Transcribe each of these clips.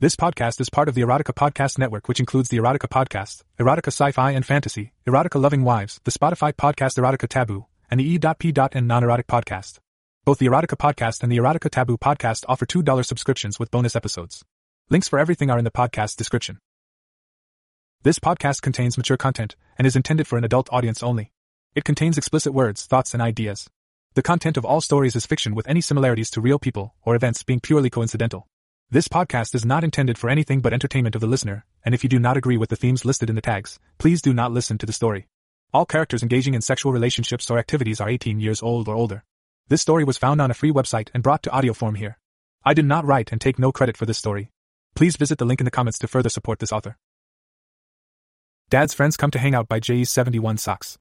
This podcast is part of the Erotica Podcast Network, which includes the Erotica Podcast, Erotica Sci-Fi and Fantasy, Erotica Loving Wives, the Spotify podcast Erotica Taboo, and the E.P. Non-Erotic Podcast. Both the Erotica Podcast and the Erotica Taboo Podcast offer $2 subscriptions with bonus episodes. Links for everything are in the podcast description. This podcast contains mature content and is intended for an adult audience only. It contains explicit words, thoughts, and ideas. The content of all stories is fiction with any similarities to real people or events being purely coincidental. This podcast is not intended for anything but entertainment of the listener, and if you do not agree with the themes listed in the tags, please do not listen to the story. All characters engaging in sexual relationships or activities are 18 years old or older. This story was found on a free website and brought to audio form here. I did not write and take no credit for this story. Please visit the link in the comments to further support this author. Dad's Friends Come to Hang Out by J.E.71 Socks.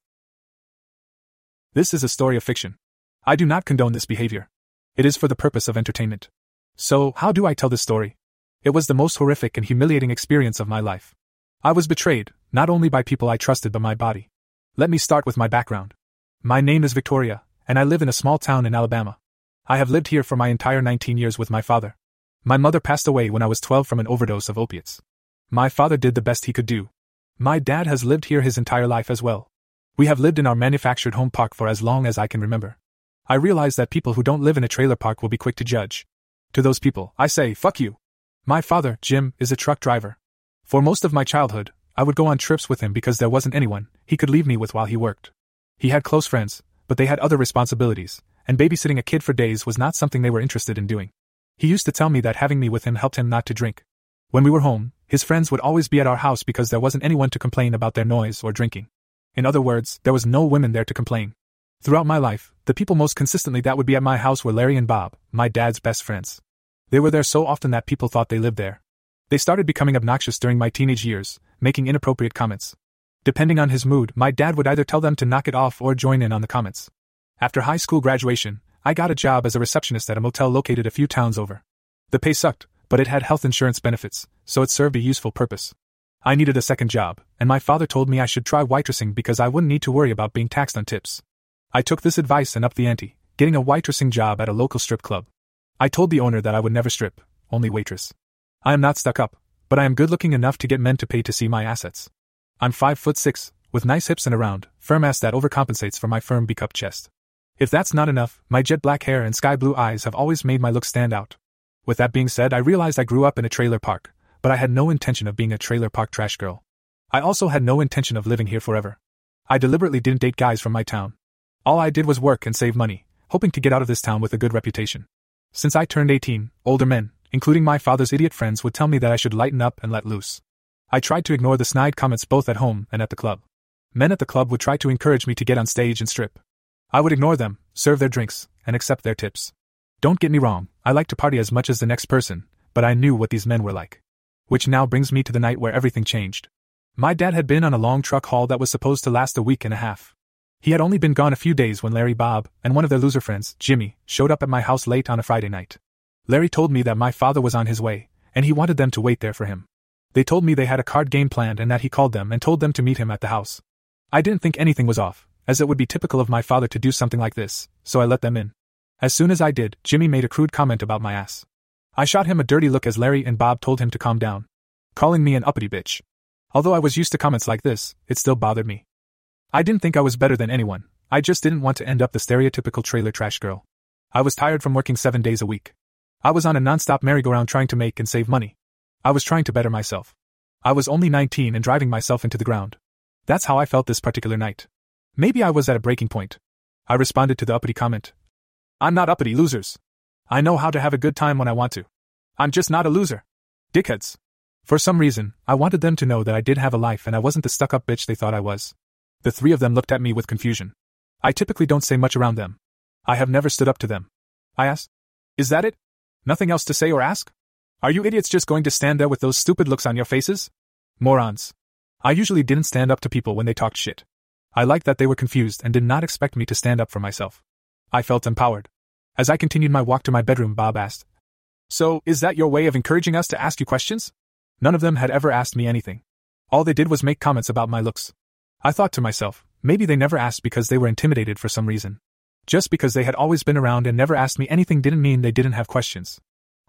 This is a story of fiction. I do not condone this behavior. It is for the purpose of entertainment. So, how do I tell this story? It was the most horrific and humiliating experience of my life. I was betrayed, not only by people I trusted but my body. Let me start with my background. My name is Victoria, and I live in a small town in Alabama. I have lived here for my entire 19 years with my father. My mother passed away when I was 12 from an overdose of opiates. My father did the best he could do. My dad has lived here his entire life as well. We have lived in our manufactured home park for as long as I can remember. I realize that people who don't live in a trailer park will be quick to judge. To those people, I say, fuck you. My father, Jim, is a truck driver. For most of my childhood, I would go on trips with him because there wasn't anyone he could leave me with while he worked. He had close friends, but they had other responsibilities, and babysitting a kid for days was not something they were interested in doing. He used to tell me that having me with him helped him not to drink. When we were home, his friends would always be at our house because there wasn't anyone to complain about their noise or drinking. In other words, there was no women there to complain. Throughout my life, the people most consistently that would be at my house were Larry and Bob, my dad's best friends. They were there so often that people thought they lived there. They started becoming obnoxious during my teenage years, making inappropriate comments. Depending on his mood, my dad would either tell them to knock it off or join in on the comments. After high school graduation, I got a job as a receptionist at a motel located a few towns over. The pay sucked, but it had health insurance benefits, so it served a useful purpose. I needed a second job, and my father told me I should try waitressing because I wouldn't need to worry about being taxed on tips. I took this advice and upped the ante, getting a waitressing job at a local strip club. I told the owner that I would never strip, only waitress. I am not stuck up, but I am good looking enough to get men to pay to see my assets. I'm 5'6", with nice hips and a round, firm ass that overcompensates for my firm B-cup chest. If that's not enough, my jet black hair and sky blue eyes have always made my look stand out. With that being said, I realized I grew up in a trailer park, but I had no intention of being a trailer park trash girl. I also had no intention of living here forever. I deliberately didn't date guys from my town. All I did was work and save money, hoping to get out of this town with a good reputation. Since I turned 18, older men, including my father's idiot friends, would tell me that I should lighten up and let loose. I tried to ignore the snide comments both at home and at the club. Men at the club would try to encourage me to get on stage and strip. I would ignore them, serve their drinks, and accept their tips. Don't get me wrong, I like to party as much as the next person, but I knew what these men were like. Which now brings me to the night where everything changed. My dad had been on a long truck haul that was supposed to last a week and a half. He had only been gone a few days when Larry, Bob, and one of their loser friends, Jimmy, showed up at my house late on a Friday night. Larry told me that my father was on his way, and he wanted them to wait there for him. They told me they had a card game planned and that he called them and told them to meet him at the house. I didn't think anything was off, as it would be typical of my father to do something like this, so I let them in. As soon as I did, Jimmy made a crude comment about my ass. I shot him a dirty look as Larry and Bob told him to calm down, calling me an uppity bitch. Although I was used to comments like this, it still bothered me. I didn't think I was better than anyone, I just didn't want to end up the stereotypical trailer trash girl. I was tired from working 7 days a week. I was on a non-stop merry-go-round trying to make and save money. I was trying to better myself. I was only 19 and driving myself into the ground. That's how I felt this particular night. Maybe I was at a breaking point. I responded to the uppity comment. I'm not uppity, losers. I know how to have a good time when I want to. I'm just not a loser. Dickheads. For some reason, I wanted them to know that I did have a life and I wasn't the stuck-up bitch they thought I was. The three of them looked at me with confusion. I typically don't say much around them. I have never stood up to them. I asked, "Is that it? Nothing else to say or ask? Are you idiots just going to stand there with those stupid looks on your faces? Morons." I usually didn't stand up to people when they talked shit. I liked that they were confused and did not expect me to stand up for myself. I felt empowered. As I continued my walk to my bedroom, Bob asked, "So, is that your way of encouraging us to ask you questions?" None of them had ever asked me anything. All they did was make comments about my looks. I thought to myself, maybe they never asked because they were intimidated for some reason. Just because they had always been around and never asked me anything didn't mean they didn't have questions.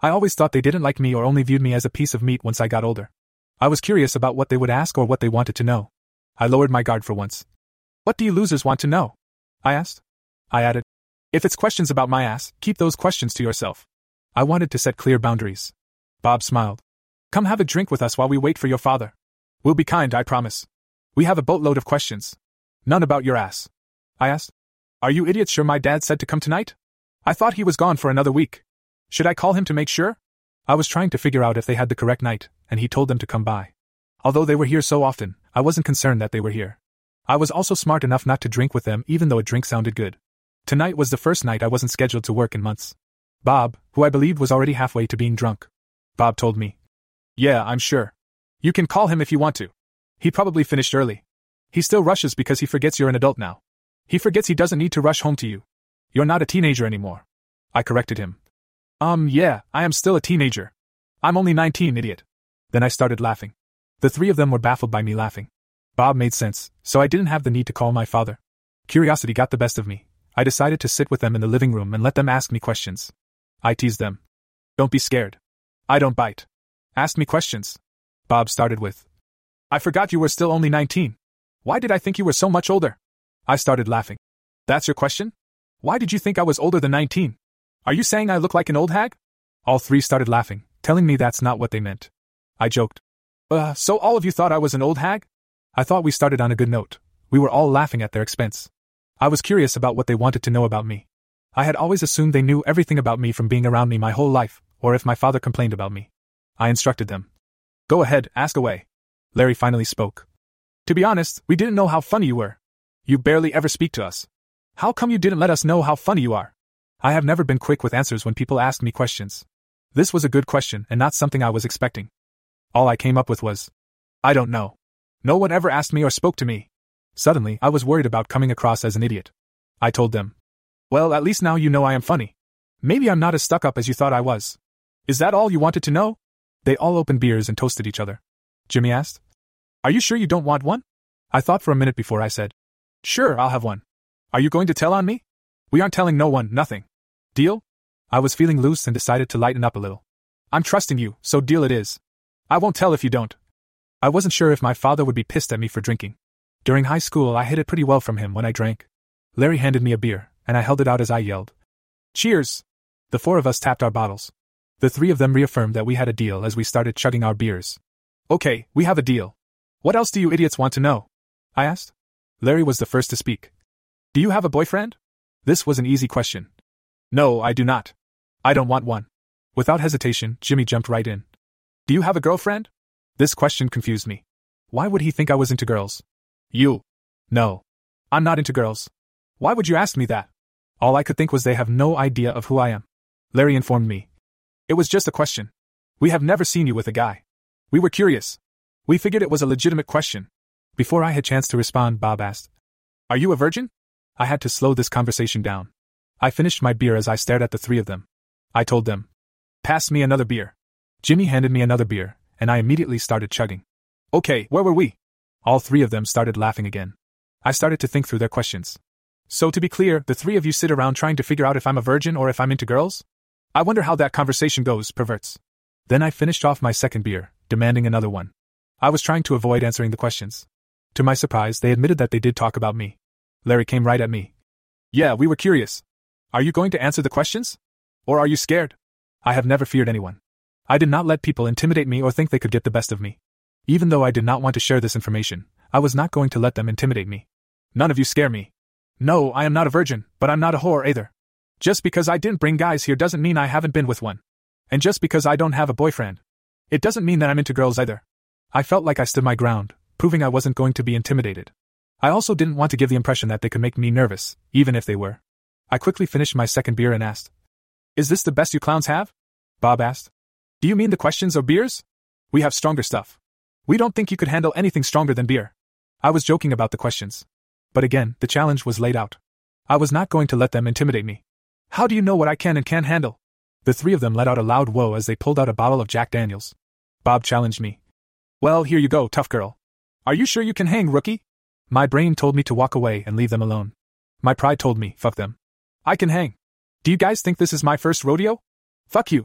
I always thought they didn't like me or only viewed me as a piece of meat once I got older. I was curious about what they would ask or what they wanted to know. I lowered my guard for once. What do you losers want to know? I asked. I added, if it's questions about my ass, keep those questions to yourself. I wanted to set clear boundaries. Bob smiled. Come have a drink with us while we wait for your father. We'll be kind, I promise. We have a boatload of questions. None about your ass. I asked. Are you idiots sure my dad said to come tonight? I thought he was gone for another week. Should I call him to make sure? I was trying to figure out if they had the correct night, and he told them to come by. Although they were here so often, I wasn't concerned that they were here. I was also smart enough not to drink with them even though a drink sounded good. Tonight was the first night I wasn't scheduled to work in months. Bob, who I believed was already halfway to being drunk. Bob told me. Yeah, I'm sure. You can call him if you want to. He probably finished early. He still rushes because he forgets you're an adult now. He forgets he doesn't need to rush home to you. You're not a teenager anymore. I corrected him. Yeah, I am still a teenager. I'm only 19, idiot. Then I started laughing. The three of them were baffled by me laughing. Bob made sense, so I didn't have the need to call my father. Curiosity got the best of me. I decided to sit with them in the living room and let them ask me questions. I teased them. Don't be scared. I don't bite. Ask me questions. Bob started with. I forgot you were still only 19. Why did I think you were so much older? I started laughing. That's your question? Why did you think I was older than 19? Are you saying I look like an old hag? All three started laughing, telling me that's not what they meant. I joked. So all of you thought I was an old hag? I thought we started on a good note. We were all laughing at their expense. I was curious about what they wanted to know about me. I had always assumed they knew everything about me from being around me my whole life, or if my father complained about me. I instructed them. Go ahead, ask away. Larry finally spoke. To be honest, we didn't know how funny you were. You barely ever speak to us. How come you didn't let us know how funny you are? I have never been quick with answers when people ask me questions. This was a good question and not something I was expecting. All I came up with was, I don't know. No one ever asked me or spoke to me. Suddenly, I was worried about coming across as an idiot. I told them, well, at least now you know I am funny. Maybe I'm not as stuck up as you thought I was. Is that all you wanted to know? They all opened beers and toasted each other. Jimmy asked, are you sure you don't want one? I thought for a minute before I said, sure, I'll have one. Are you going to tell on me? We aren't telling no one, nothing. Deal? I was feeling loose and decided to lighten up a little. I'm trusting you, so deal it is. I won't tell if you don't. I wasn't sure if my father would be pissed at me for drinking. During high school, I hid it pretty well from him when I drank. Larry handed me a beer, and I held it out as I yelled, cheers! The four of us tapped our bottles. The three of them reaffirmed that we had a deal as we started chugging our beers. Okay, we have a deal. What else do you idiots want to know? I asked. Larry was the first to speak. Do you have a boyfriend? This was an easy question. No, I do not. I don't want one. Without hesitation, Jimmy jumped right in. Do you have a girlfriend? This question confused me. Why would he think I was into girls? You. No. I'm not into girls. Why would you ask me that? All I could think was they have no idea of who I am. Larry informed me. It was just a question. We have never seen you with a guy. We were curious. We figured it was a legitimate question. Before I had chance to respond, Bob asked, are you a virgin? I had to slow this conversation down. I finished my beer as I stared at the three of them. I told them, pass me another beer. Jimmy handed me another beer, and I immediately started chugging. Okay, where were we? All three of them started laughing again. I started to think through their questions. So to be clear, the three of you sit around trying to figure out if I'm a virgin or if I'm into girls? I wonder how that conversation goes, perverts. Then I finished off my second beer, demanding another one. I was trying to avoid answering the questions. To my surprise, they admitted that they did talk about me. Larry came right at me. Yeah, we were curious. Are you going to answer the questions? Or are you scared? I have never feared anyone. I did not let people intimidate me or think they could get the best of me. Even though I did not want to share this information, I was not going to let them intimidate me. None of you scare me. No, I am not a virgin, but I'm not a whore either. Just because I didn't bring guys here doesn't mean I haven't been with one. And just because I don't have a boyfriend, it doesn't mean that I'm into girls either. I felt like I stood my ground, proving I wasn't going to be intimidated. I also didn't want to give the impression that they could make me nervous, even if they were. I quickly finished my second beer and asked, is this the best you clowns have? Bob asked. Do you mean the questions or beers? We have stronger stuff. We don't think you could handle anything stronger than beer. I was joking about the questions. But again, the challenge was laid out. I was not going to let them intimidate me. How do you know what I can and can't handle? The three of them let out a loud whoa as they pulled out a bottle of Jack Daniels. Bob challenged me. Well, here you go, tough girl. Are you sure you can hang, rookie? My brain told me to walk away and leave them alone. My pride told me, fuck them. I can hang. Do you guys think this is my first rodeo? Fuck you.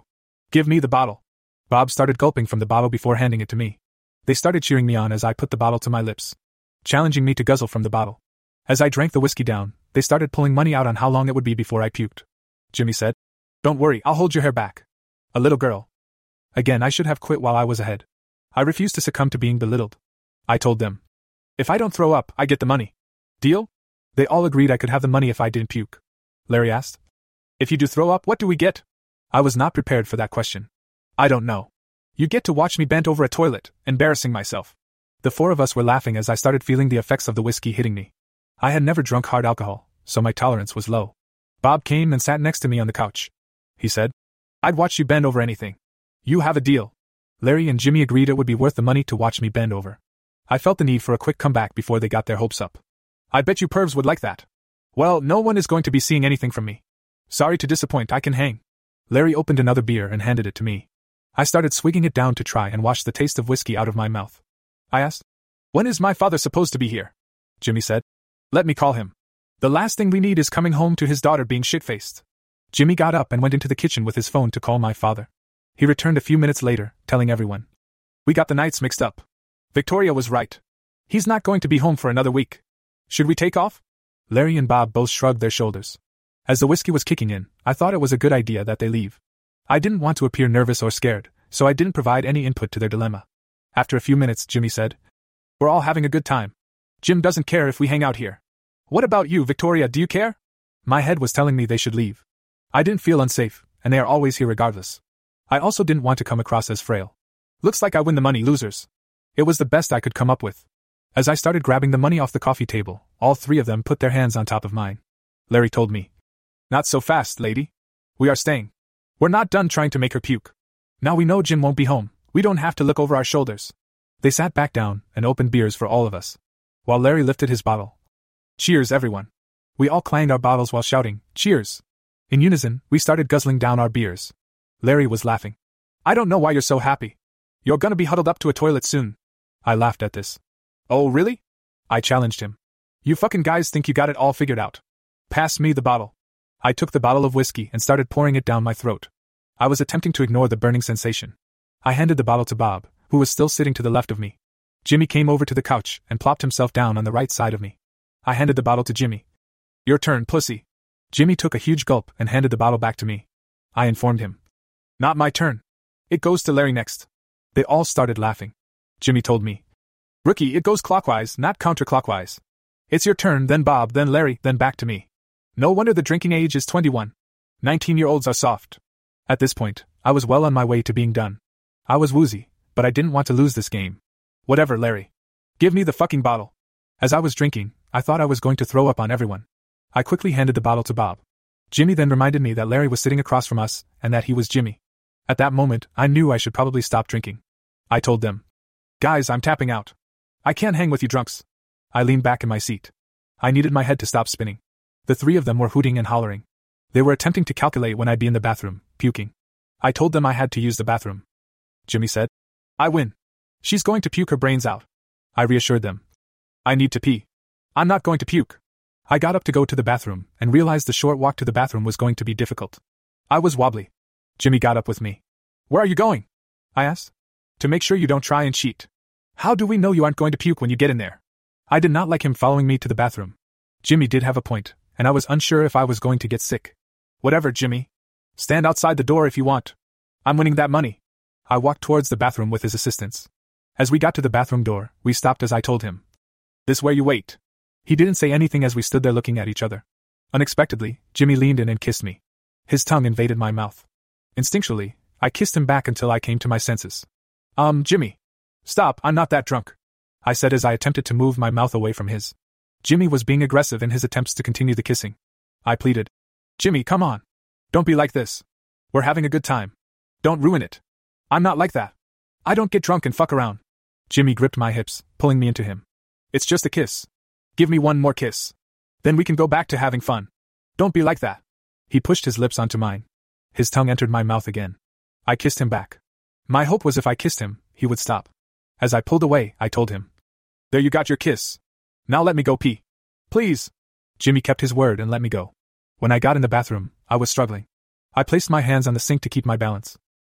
Give me the bottle. Bob started gulping from the bottle before handing it to me. They started cheering me on as I put the bottle to my lips, challenging me to guzzle from the bottle. As I drank the whiskey down, they started pulling money out on how long it would be before I puked. Jimmy said, "Don't worry, I'll hold your hair back. A little girl." Again, I should have quit while I was ahead. I refused to succumb to being belittled. I told them, "If I don't throw up, I get the money. Deal?" They all agreed I could have the money if I didn't puke. Larry asked, "If you do throw up, what do we get?" I was not prepared for that question. "I don't know. You get to watch me bent over a toilet, embarrassing myself." The four of us were laughing as I started feeling the effects of the whiskey hitting me. I had never drunk hard alcohol, so my tolerance was low. Bob came and sat next to me on the couch. He said, "I'd watch you bend over anything. You have a deal." Larry and Jimmy agreed it would be worth the money to watch me bend over. I felt the need for a quick comeback before they got their hopes up. "I bet you pervs would like that." "Well, no one is going to be seeing anything from me. Sorry to disappoint, I can hang." Larry opened another beer and handed it to me. I started swigging it down to try and wash the taste of whiskey out of my mouth. I asked, "When is my father supposed to be here?" Jimmy said, "Let me call him. The last thing we need is coming home to his daughter being shit-faced." Jimmy got up and went into the kitchen with his phone to call my father. He returned a few minutes later, telling everyone, "We got the nights mixed up. Victoria was right. He's not going to be home for another week. Should we take off?" Larry and Bob both shrugged their shoulders. As the whiskey was kicking in, I thought it was a good idea that they leave. I didn't want to appear nervous or scared, so I didn't provide any input to their dilemma. After a few minutes, Jimmy said, "We're all having a good time. Jim doesn't care if we hang out here. What about you, Victoria, do you care?" My head was telling me they should leave. I didn't feel unsafe, and they are always here regardless. I also didn't want to come across as frail. "Looks like I win the money, losers." It was the best I could come up with. As I started grabbing the money off the coffee table, all three of them put their hands on top of mine. Larry told me, "Not so fast, lady. We are staying. We're not done trying to make her puke. Now we know Jim won't be home, we don't have to look over our shoulders." They sat back down and opened beers for all of us, while Larry lifted his bottle. "Cheers, everyone." We all clanged our bottles while shouting, "Cheers." In unison, we started guzzling down our beers. Larry was laughing. "I don't know why you're so happy. You're gonna be huddled up to a toilet soon." I laughed at this. "Oh, really?" I challenged him. "You fucking guys think you got it all figured out. Pass me the bottle." I took the bottle of whiskey and started pouring it down my throat. I was attempting to ignore the burning sensation. I handed the bottle to Bob, who was still sitting to the left of me. Jimmy came over to the couch and plopped himself down on the right side of me. I handed the bottle to Jimmy. "Your turn, pussy." Jimmy took a huge gulp and handed the bottle back to me. I informed him, "Not my turn. It goes to Larry next." They all started laughing. Jimmy told me, "Rookie, it goes clockwise, not counterclockwise. It's your turn, then Bob, then Larry, then back to me. No wonder the drinking age is 21. 19-year-olds are soft." At this point, I was well on my way to being done. I was woozy, but I didn't want to lose this game. "Whatever, Larry. Give me the fucking bottle." As I was drinking, I thought I was going to throw up on everyone. I quickly handed the bottle to Bob. Jimmy then reminded me that Larry was sitting across from us, and that he was Jimmy. At that moment, I knew I should probably stop drinking. I told them, "Guys, I'm tapping out. I can't hang with you drunks." I leaned back in my seat. I needed my head to stop spinning. The three of them were hooting and hollering. They were attempting to calculate when I'd be in the bathroom, puking. I told them I had to use the bathroom. Jimmy said, "I win. She's going to puke her brains out." I reassured them. "I need to pee. I'm not going to puke." I got up to go to the bathroom and realized the short walk to the bathroom was going to be difficult. I was wobbly. Jimmy got up with me. "Where are you going?" I asked. "To make sure you don't try and cheat. How do we know you aren't going to puke when you get in there?" I did not like him following me to the bathroom. Jimmy did have a point, and I was unsure if I was going to get sick. "Whatever, Jimmy. Stand outside the door if you want. I'm winning that money." I walked towards the bathroom with his assistance. As we got to the bathroom door, we stopped as I told him, "This where you wait." He didn't say anything as we stood there looking at each other. Unexpectedly, Jimmy leaned in and kissed me. His tongue invaded my mouth. Instinctually, I kissed him back until I came to my senses. Jimmy. Stop, I'm not that drunk," I said as I attempted to move my mouth away from his. Jimmy was being aggressive in his attempts to continue the kissing. I pleaded, "Jimmy, come on. Don't be like this. We're having a good time. Don't ruin it. I'm not like that. I don't get drunk and fuck around." Jimmy gripped my hips, pulling me into him. "It's just a kiss. Give me one more kiss. Then we can go back to having fun. Don't be like that." He pushed his lips onto mine. His tongue entered my mouth again. I kissed him back. My hope was if I kissed him, he would stop. As I pulled away, I told him, "There you got your kiss. Now let me go pee. Please." Jimmy kept his word and let me go. When I got in the bathroom, I was struggling. I placed my hands on the sink to keep my balance.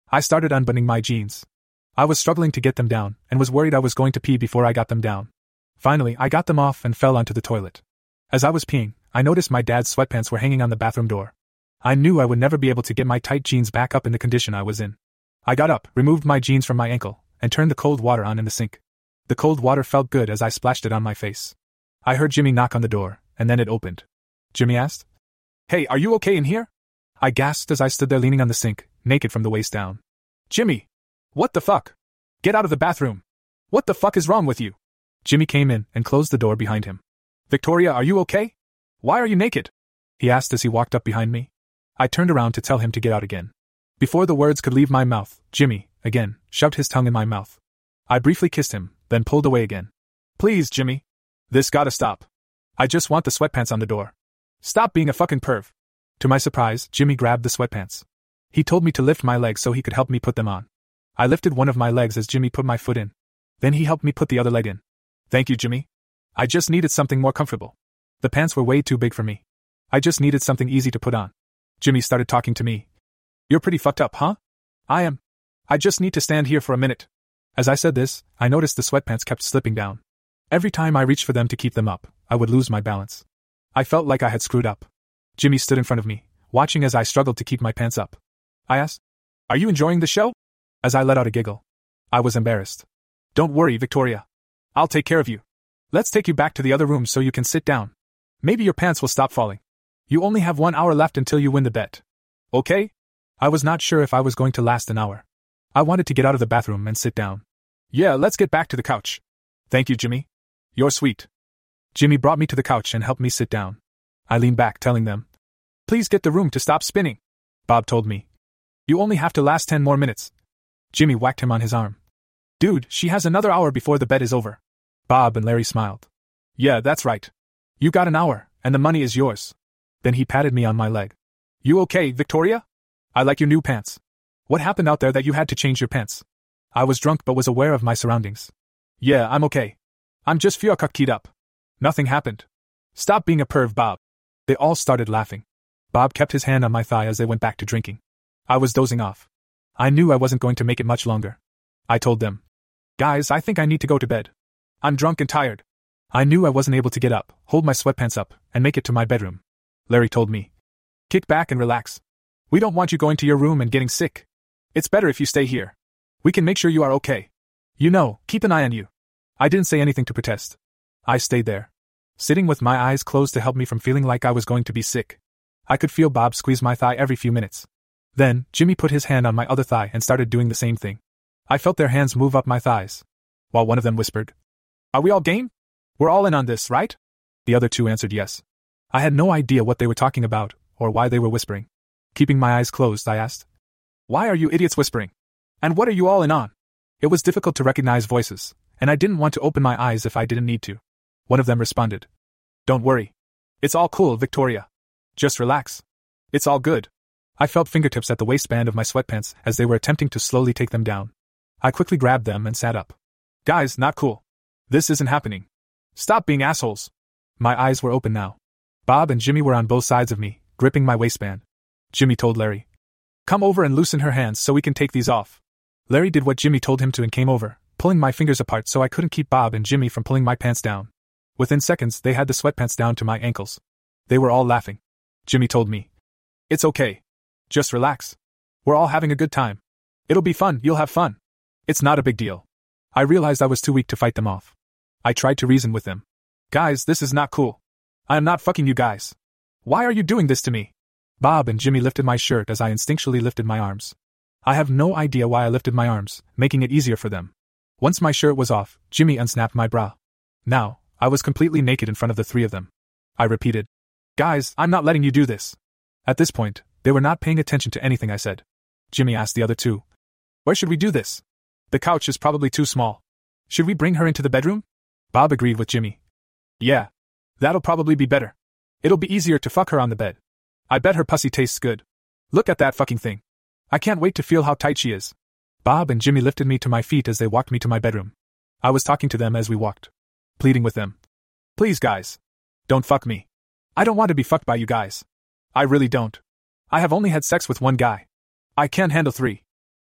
I started unbuttoning my jeans. I was struggling to get them down, and was worried I was going to pee before I got them down. Finally, I got them off and fell onto the toilet. As I was peeing, I noticed my dad's sweatpants were hanging on the bathroom door. I knew I would never be able to get my tight jeans back up in the condition I was in. I got up, removed my jeans from my ankle, and turned the cold water on in the sink. The cold water felt good as I splashed it on my face. I heard Jimmy knock on the door, and then it opened. Jimmy asked, "Hey, are you okay in here?" I gasped as I stood there leaning on the sink, naked from the waist down. "Jimmy! What the fuck? Get out of the bathroom! What the fuck is wrong with you?" Jimmy came in and closed the door behind him. "Victoria, are you okay? Why are you naked?" he asked as he walked up behind me. I turned around to tell him to get out again. Before the words could leave my mouth, Jimmy, again, shoved his tongue in my mouth. I briefly kissed him, then pulled away again. "Please, Jimmy. This gotta stop. I just want the sweatpants on the door. Stop being a fucking perv." To my surprise, Jimmy grabbed the sweatpants. He told me to lift my legs so he could help me put them on. I lifted one of my legs as Jimmy put my foot in. Then he helped me put the other leg in. "Thank you, Jimmy. I just needed something more comfortable. The pants were way too big for me. I just needed something easy to put on." Jimmy started talking to me. "You're pretty fucked up, huh?" "I am. I just need to stand here for a minute." As I said this, I noticed the sweatpants kept slipping down. Every time I reached for them to keep them up, I would lose my balance. I felt like I had screwed up. Jimmy stood in front of me, watching as I struggled to keep my pants up. I asked, "Are you enjoying the show?" As I let out a giggle. I was embarrassed. "Don't worry, Victoria. I'll take care of you. Let's take you back to the other room so you can sit down. Maybe your pants will stop falling. You only have 1 hour left until you win the bet. Okay?" I was not sure if I was going to last an hour. I wanted to get out of the bathroom and sit down. "Yeah, let's get back to the couch." "Thank you, Jimmy. You're sweet." Jimmy brought me to the couch and helped me sit down. I leaned back, telling them, "Please get the room to stop spinning." Bob told me, "You only have to last 10 more minutes." Jimmy whacked him on his arm. "Dude, she has another hour before the bet is over." Bob and Larry smiled. "Yeah, that's right. You got an hour, and the money is yours." Then he patted me on my leg. "You okay, Victoria? I like your new pants. What happened out there that you had to change your pants?" I was drunk but was aware of my surroundings. "Yeah, I'm okay. I'm just fucked up. Nothing happened. Stop being a perv, Bob." They all started laughing. Bob kept his hand on my thigh as they went back to drinking. I was dozing off. I knew I wasn't going to make it much longer. I told them, "Guys, I think I need to go to bed. I'm drunk and tired." I knew I wasn't able to get up, hold my sweatpants up, and make it to my bedroom. Larry told me, "Kick back and relax. We don't want you going to your room and getting sick. It's better if you stay here. We can make sure you are okay. You know, keep an eye on you." I didn't say anything to protest. I stayed there, sitting with my eyes closed to help me from feeling like I was going to be sick. I could feel Bob squeeze my thigh every few minutes. Then, Jimmy put his hand on my other thigh and started doing the same thing. I felt their hands move up my thighs, while one of them whispered, "Are we all game? We're all in on this, right?" The other two answered yes. I had no idea what they were talking about, or why they were whispering. Keeping my eyes closed, I asked, "Why are you idiots whispering? And what are you all in on?" It was difficult to recognize voices, and I didn't want to open my eyes if I didn't need to. One of them responded, "Don't worry. It's all cool, Victoria. Just relax. It's all good." I felt fingertips at the waistband of my sweatpants as they were attempting to slowly take them down. I quickly grabbed them and sat up. "Guys, not cool. This isn't happening. Stop being assholes." My eyes were open now. Bob and Jimmy were on both sides of me, gripping my waistband. Jimmy told Larry, "Come over and loosen her hands so we can take these off." Larry did what Jimmy told him to and came over, pulling my fingers apart so I couldn't keep Bob and Jimmy from pulling my pants down. Within seconds, they had the sweatpants down to my ankles. They were all laughing. Jimmy told me, "It's okay. Just relax. We're all having a good time. It'll be fun, you'll have fun. It's not a big deal." I realized I was too weak to fight them off. I tried to reason with them. "Guys, this is not cool. I am not fucking you guys. Why are you doing this to me?" Bob and Jimmy lifted my shirt as I instinctually lifted my arms. I have no idea why I lifted my arms, making it easier for them. Once my shirt was off, Jimmy unsnapped my bra. Now, I was completely naked in front of the three of them. I repeated, "Guys, I'm not letting you do this." At this point, they were not paying attention to anything I said. Jimmy asked the other two, "Where should we do this? The couch is probably too small. Should we bring her into the bedroom?" Bob agreed with Jimmy. "Yeah. That'll probably be better. It'll be easier to fuck her on the bed. I bet her pussy tastes good. Look at that fucking thing. I can't wait to feel how tight she is." Bob and Jimmy lifted me to my feet as they walked me to my bedroom. I was talking to them as we walked, pleading with them. "Please, guys. Don't fuck me. I don't want to be fucked by you guys. I really don't. I have only had sex with one guy. I can't handle 3.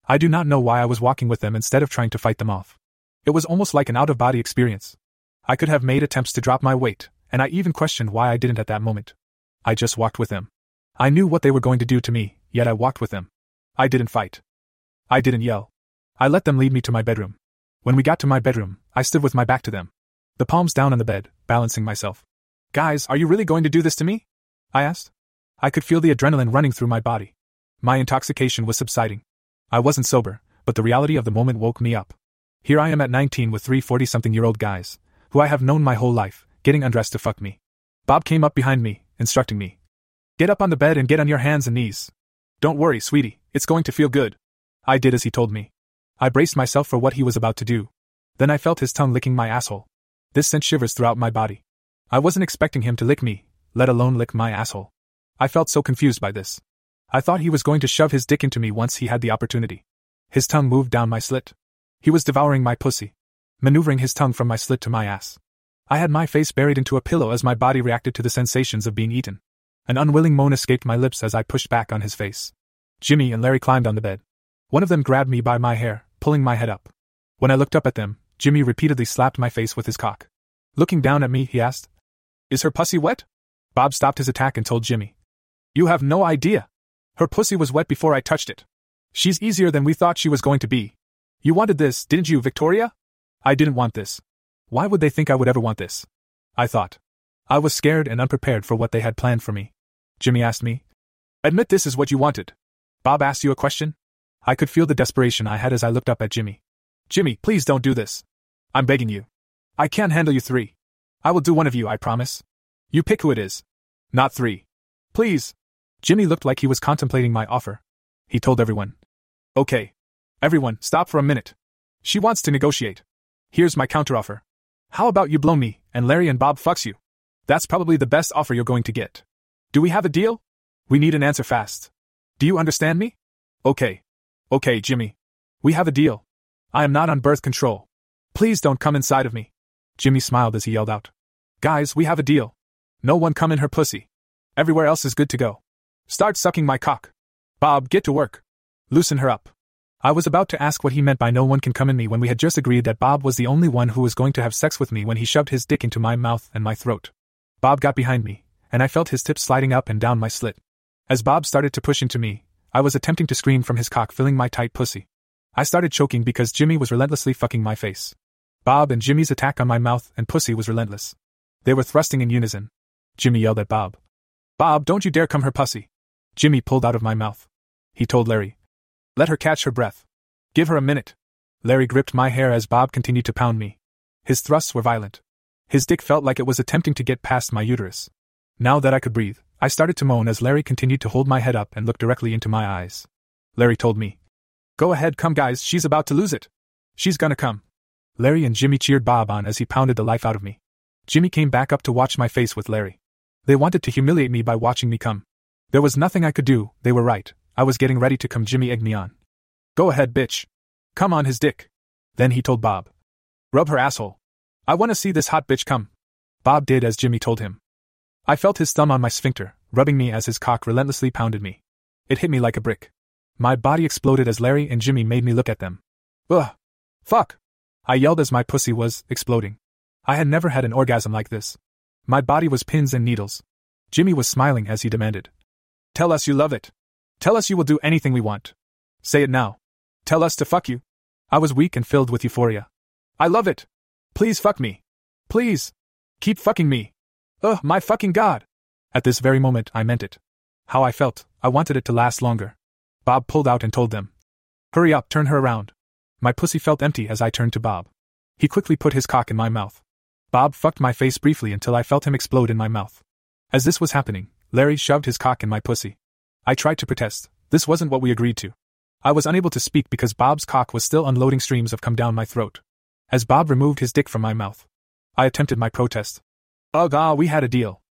I do not know why I was walking with them instead of trying to fight them off. It was almost like an out-of-body experience. I could have made attempts to drop my weight, and I even questioned why I didn't at that moment. I just walked with them. I knew what they were going to do to me, yet I walked with them. I didn't fight. I didn't yell. I let them lead me to my bedroom. When we got to my bedroom, I stood with my back to them. The palms down on the bed, balancing myself. Guys, are you really going to do this to me? I asked. I could feel the adrenaline running through my body. My intoxication was subsiding. I wasn't sober, but the reality of the moment woke me up. Here I am at 19 with 3 40-something-year-old guys, who I have known my whole life, getting undressed to fuck me. Bob came up behind me, instructing me. Get up on the bed and get on your hands and knees. Don't worry, sweetie, it's going to feel good. I did as he told me. I braced myself for what he was about to do. Then I felt his tongue licking my asshole. This sent shivers throughout my body. I wasn't expecting him to lick me, let alone lick my asshole. I felt so confused by this. I thought he was going to shove his dick into me once he had the opportunity. His tongue moved down my slit. He was devouring my pussy, maneuvering his tongue from my slit to my ass. I had my face buried into a pillow as my body reacted to the sensations of being eaten. An unwilling moan escaped my lips as I pushed back on his face. Jimmy and Larry climbed on the bed. One of them grabbed me by my hair, pulling my head up. When I looked up at them, Jimmy repeatedly slapped my face with his cock. Looking down at me, he asked, "Is her pussy wet?" Bob stopped his attack and told Jimmy, "You have no idea. Her pussy was wet before I touched it. She's easier than we thought she was going to be. You wanted this, didn't you, Victoria?" I didn't want this. Why would they think I would ever want this? I thought. I was scared and unprepared for what they had planned for me. Jimmy asked me, "Admit this is what you wanted." Bob asked you a question? I could feel the desperation I had as I looked up at Jimmy. "Jimmy, please don't do this. I'm begging you. I can't handle you 3. I will do one of you, I promise. You pick who it is. Not 3. Please." Jimmy looked like he was contemplating my offer. He told everyone. "Okay. Everyone, stop for a minute. She wants to negotiate. Here's my counteroffer. How about you blow me, and Larry and Bob fucks you? That's probably the best offer you're going to get. Do we have a deal? We need an answer fast. Do you understand me?" Okay. Okay, Jimmy. We have a deal. I am not on birth control. Please don't come inside of me." Jimmy smiled as he yelled out, "Guys, we have a deal. No one come in her pussy. Everywhere else is good to go. Start sucking my cock. Bob, get to work. Loosen her up." I was about to ask what he meant by no one can come in me when we had just agreed that Bob was the only one who was going to have sex with me when he shoved his dick into my mouth and my throat. Bob got behind me, and I felt his tips sliding up and down my slit. As Bob started to push into me, I was attempting to scream from his cock filling my tight pussy. I started choking because Jimmy was relentlessly fucking my face. Bob and Jimmy's attack on my mouth and pussy was relentless. They were thrusting in unison. Jimmy yelled at Bob. "Bob, don't you dare come her pussy." Jimmy pulled out of my mouth. He told Larry, "Let her catch her breath. Give her a minute." Larry gripped my hair as Bob continued to pound me. His thrusts were violent. His dick felt like it was attempting to get past my uterus. Now that I could breathe, I started to moan as Larry continued to hold my head up and look directly into my eyes. Larry told me, "Go ahead, come guys, she's about to lose it. She's gonna come." Larry and Jimmy cheered Bob on as he pounded the life out of me. Jimmy came back up to watch my face with Larry. They wanted to humiliate me by watching me come. There was nothing I could do, they were right. I was getting ready to come. Jimmy egged me on. "Go ahead, bitch. Come on his dick." Then he told Bob, "Rub her asshole. I want to see this hot bitch come." Bob did as Jimmy told him. I felt his thumb on my sphincter, rubbing me as his cock relentlessly pounded me. It hit me like a brick. My body exploded as Larry and Jimmy made me look at them. "Ugh. Fuck." I yelled as my pussy was exploding. I had never had an orgasm like this. My body was pins and needles. Jimmy was smiling as he demanded, "Tell us you love it. Tell us you will do anything we want. Say it now. Tell us to fuck you." I was weak and filled with euphoria. "I love it. Please fuck me. Please. Keep fucking me. Ugh, my fucking God." At this very moment, I meant it. How I felt, I wanted it to last longer. Bob pulled out and told them, "Hurry up, turn her around." My pussy felt empty as I turned to Bob. He quickly put his cock in my mouth. Bob fucked my face briefly until I felt him explode in my mouth. As this was happening, Larry shoved his cock in my pussy. I tried to protest. This wasn't what we agreed to. I was unable to speak because Bob's cock was still unloading streams of cum down my throat. As Bob removed his dick from my mouth, I attempted my protest. "Ugh, we had a deal.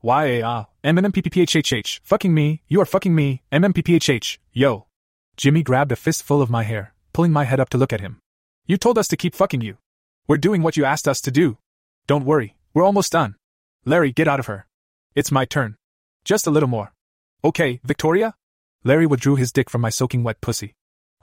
MMPPHHH, fucking me, you are fucking me, MMPPHH, yo." Jimmy grabbed a fistful of my hair, pulling my head up to look at him. "You told us to keep fucking you. We're doing what you asked us to do. Don't worry, we're almost done. Larry, get out of her. It's my turn. Just a little more. Okay, Victoria?" Larry withdrew his dick from my soaking wet pussy.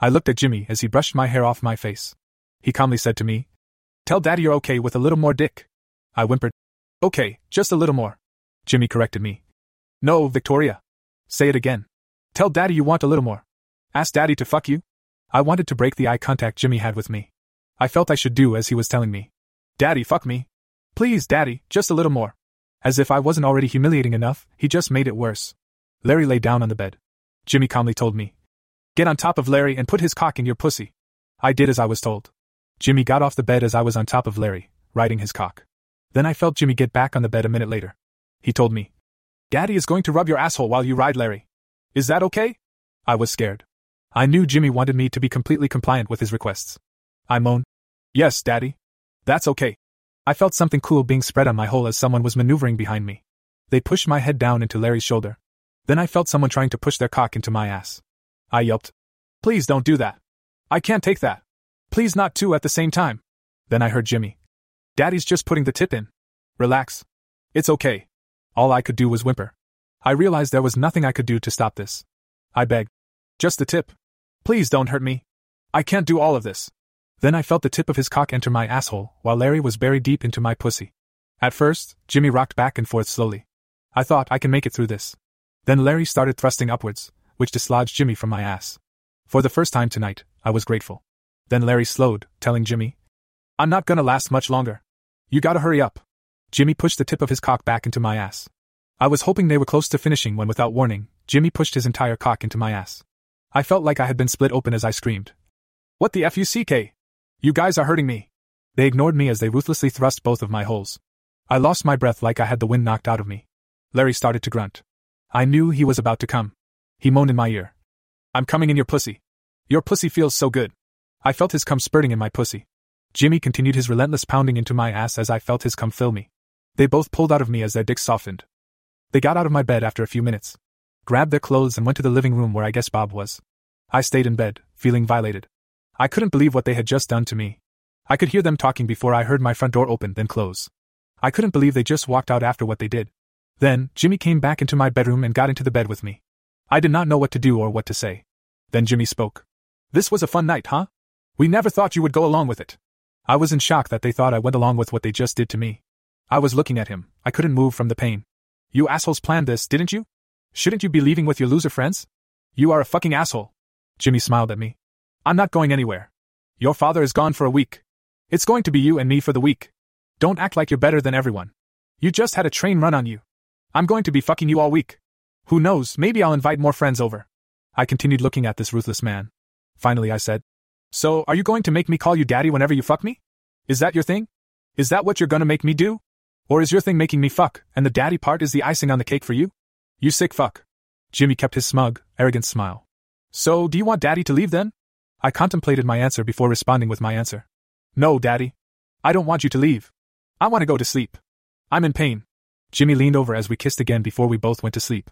I looked at Jimmy as he brushed my hair off my face. He calmly said to me, "Tell Daddy you're okay with a little more dick." I whimpered, "Okay, just a little more." Jimmy corrected me. "No, Victoria. Say it again. Tell Daddy you want a little more. Ask Daddy to fuck you." I wanted to break the eye contact Jimmy had with me. I felt I should do as he was telling me. "Daddy, fuck me. Please, Daddy, just a little more." As if I wasn't already humiliating enough, he just made it worse. Larry lay down on the bed. Jimmy calmly told me, "Get on top of Larry and put his cock in your pussy." I did as I was told. Jimmy got off the bed as I was on top of Larry, riding his cock. Then I felt Jimmy get back on the bed a minute later. He told me, "Daddy is going to rub your asshole while you ride Larry. Is that okay?" I was scared. I knew Jimmy wanted me to be completely compliant with his requests. I moaned, "Yes, Daddy. That's okay." I felt something cool being spread on my hole as someone was maneuvering behind me. They pushed my head down into Larry's shoulder. Then I felt someone trying to push their cock into my ass. I yelped, "Please don't do that. I can't take that. Please not two at the same time." Then I heard Jimmy, "Daddy's just putting the tip in. Relax. It's okay." All I could do was whimper. I realized there was nothing I could do to stop this. I begged, "Just the tip. Please don't hurt me. I can't do all of this." Then I felt the tip of his cock enter my asshole while Larry was buried deep into my pussy. At first, Jimmy rocked back and forth slowly. I thought I can make it through this. Then Larry started thrusting upwards, which dislodged Jimmy from my ass. For the first time tonight, I was grateful. Then Larry slowed, telling Jimmy, "I'm not gonna last much longer. You gotta hurry up." Jimmy pushed the tip of his cock back into my ass. I was hoping they were close to finishing when, without warning, Jimmy pushed his entire cock into my ass. I felt like I had been split open as I screamed, "What the fuck? You guys are hurting me." They ignored me as they ruthlessly thrust both of my holes. I lost my breath like I had the wind knocked out of me. Larry started to grunt. I knew he was about to come. He moaned in my ear, "I'm coming in your pussy. Your pussy feels so good." I felt his cum spurting in my pussy. Jimmy continued his relentless pounding into my ass as I felt his cum fill me. They both pulled out of me as their dicks softened. They got out of my bed after a few minutes, grabbed their clothes and went to the living room where I guess Bob was. I stayed in bed, feeling violated. I couldn't believe what they had just done to me. I could hear them talking before I heard my front door open then close. I couldn't believe they just walked out after what they did. Then, Jimmy came back into my bedroom and got into the bed with me. I did not know what to do or what to say. Then Jimmy spoke. "This was a fun night, huh? We never thought you would go along with it." I was in shock that they thought I went along with what they just did to me. I was looking at him. I couldn't move from the pain. "You assholes planned this, didn't you? Shouldn't you be leaving with your loser friends? You are a fucking asshole." Jimmy smiled at me. "I'm not going anywhere. Your father is gone for a week. It's going to be you and me for the week. Don't act like you're better than everyone. You just had a train run on you. I'm going to be fucking you all week. Who knows, maybe I'll invite more friends over." I continued looking at this ruthless man. Finally I said, "So, are you going to make me call you daddy whenever you fuck me? Is that your thing? Is that what you're gonna make me do? Or is your thing making me fuck, and the daddy part is the icing on the cake for you? You sick fuck." Jimmy kept his smug, arrogant smile. "So, do you want Daddy to leave then?" I contemplated my answer before responding with my answer. "No, Daddy. I don't want you to leave. I want to go to sleep. I'm in pain." Jimmy leaned over as we kissed again before we both went to sleep.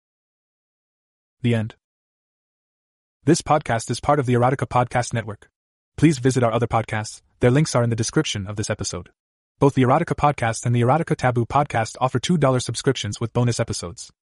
The end. This podcast is part of the Erotica Podcast Network. Please visit our other podcasts. Their links are in the description of this episode. Both the Erotica Podcast and the Erotica Taboo Podcast offer $2 subscriptions with bonus episodes.